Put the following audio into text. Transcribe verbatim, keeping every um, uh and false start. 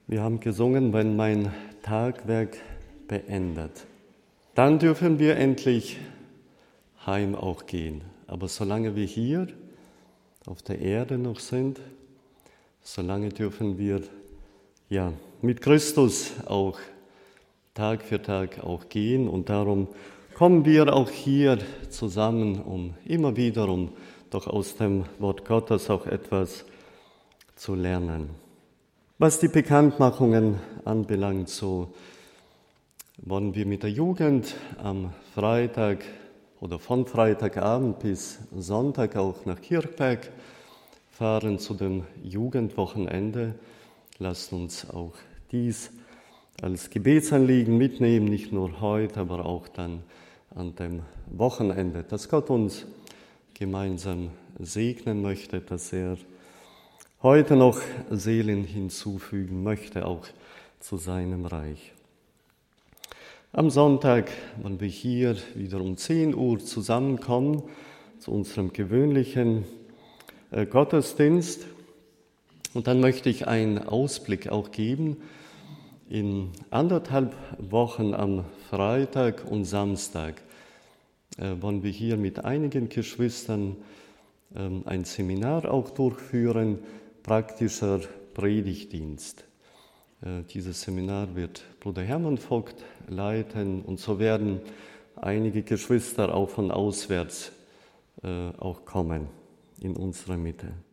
Wir haben gesungen, wenn mein Tagwerk beendet. Dann dürfen wir endlich heim auch gehen. Aber solange wir hier auf der Erde noch sind, solange dürfen wir ja mit Christus auch Tag für Tag auch gehen. Und darum kommen wir auch hier zusammen, um immer wieder, um doch aus dem Wort Gottes auch etwas zu lernen. Was die Bekanntmachungen anbelangt, so wollen wir mit der Jugend am Freitag oder von Freitagabend bis Sonntag auch nach Kirchberg fahren zu dem Jugendwochenende. Lasst uns auch dies als Gebetsanliegen mitnehmen, nicht nur heute, aber auch dann an dem Wochenende, dass Gott uns gemeinsam segnen möchte, dass er heute noch Seelen hinzufügen möchte, auch zu seinem Reich. Am Sonntag, wenn wir hier wieder um zehn Uhr zusammenkommen, zu unserem gewöhnlichen äh, Gottesdienst, und dann möchte ich einen Ausblick auch geben. In anderthalb Wochen am Freitag und Samstag äh, wollen wir hier mit einigen Geschwistern äh, ein Seminar auch durchführen, praktischer Predigtdienst. Äh, dieses Seminar wird Bruder Hermann Vogt leiten und so werden einige Geschwister auch von auswärts äh, auch kommen in unserer Mitte.